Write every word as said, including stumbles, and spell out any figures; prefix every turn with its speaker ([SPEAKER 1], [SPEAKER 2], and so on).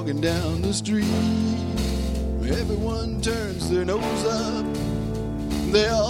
[SPEAKER 1] walking down the street. Everyone turns their nose up. They all